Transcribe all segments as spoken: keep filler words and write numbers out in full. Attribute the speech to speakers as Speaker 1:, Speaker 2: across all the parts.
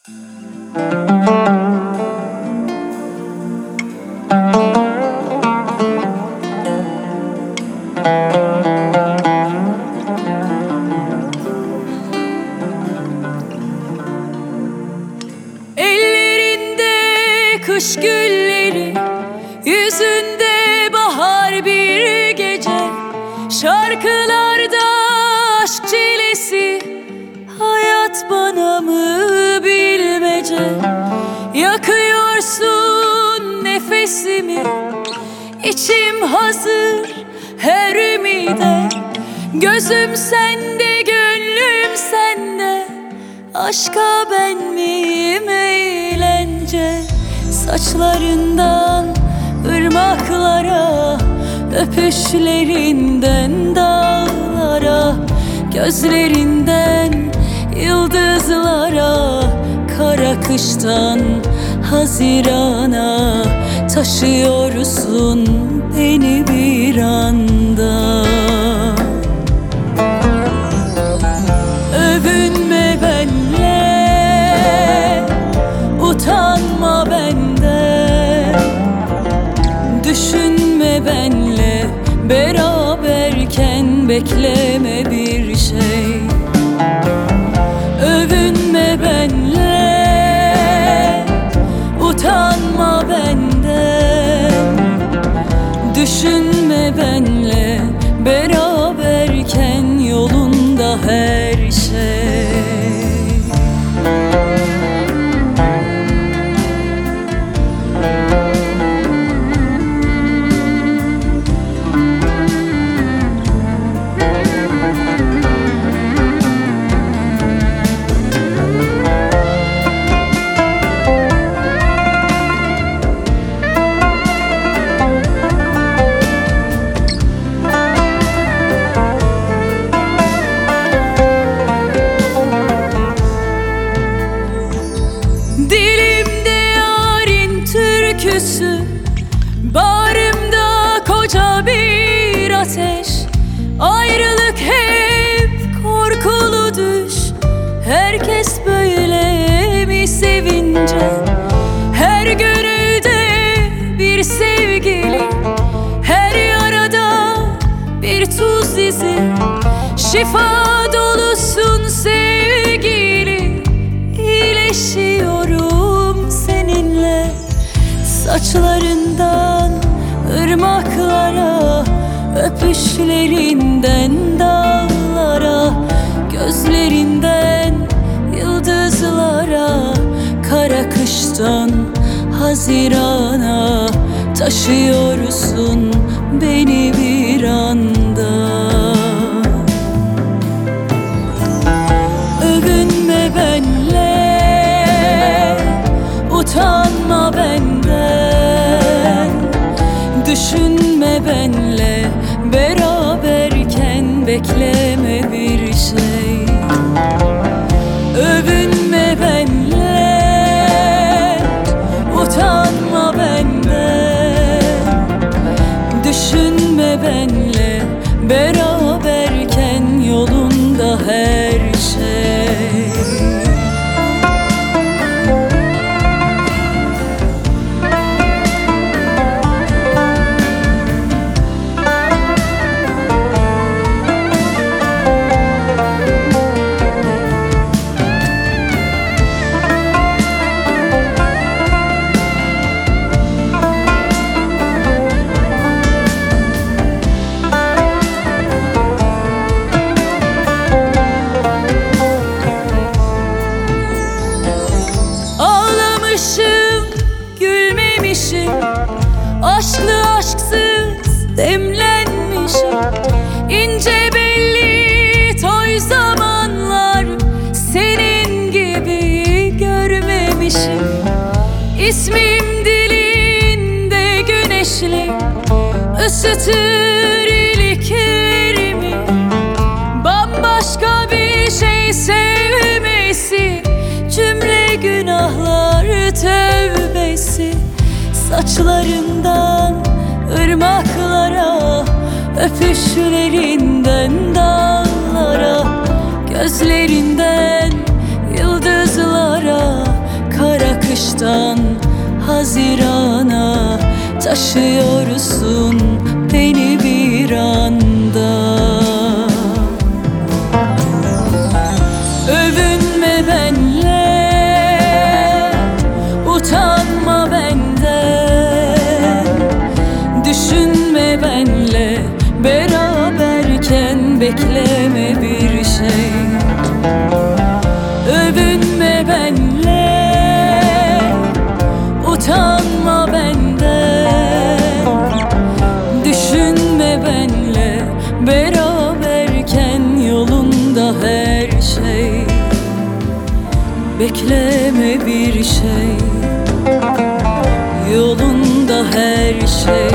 Speaker 1: Ellerinde kış gülleri, yüzünde bahar bir gece, şarkılarda aşk çilesi, hayat bana mı bilmece? Yakıyorsun nefesimi, içim hazır her ümide. Gözüm sende, gönlüm sende, aşka ben miyim eğlence? Saçlarından ırmaklara, öpüşlerinden dağlara, gözlerinden yıldızlara, kara kıştan hazirana taşıyorsun beni bir anda. Övünme benle, utanma benden, düşünme benle, beraberken bekleme bir şey. Övünme benle, utanma benden, düşünme benle, beraberken yolunda her şey. Dilimde yarın türküsü, bağrımda koca bir ateş. Ayrılık hep korkulu düş, herkes böyle mi sevince? Her gönülde bir sevgili, her yarada bir tuz izi. Şifa dolusun sevgili, iyileşiyorum seninle. Saçlarından ırmaklara, öpüşlerinden dağlara, gözlerinden yıldızlara, kara kıştan hazirana taşıyorsun beni bir anda. Övünme benle, utanma benden, düşünme benle, beraberken bekleme bir şey. Övünme benle, utanma benden, düşünme benle, beraberken yolunda her şey. Aşklı aşksız demlenmişim, ince belli toy zamanlar senin gibi görmemişim. İsmim dilinde güneşli, ısıtır iliklerimi. Bambaşka bir şey sevmesi, cümle günahlar tövbesi. Saçlarından ırmaklara, öpüşlerinden dağlara, gözlerinden yıldızlara, Ağustos'tan Haziran'a taşıyorsun beni bir anda. Övünme benle, utanma benden, düşünme benle, beraberken bekleme bir şey. Övünme benle, utanma benden, düşünme benle, beraberken yolunda her şey. Bekleme bir şey, yolunda her şey.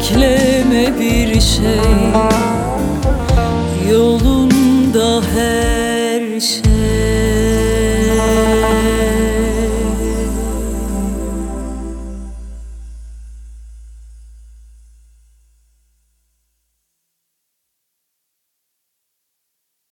Speaker 1: Bekleme bir şey, yolunda her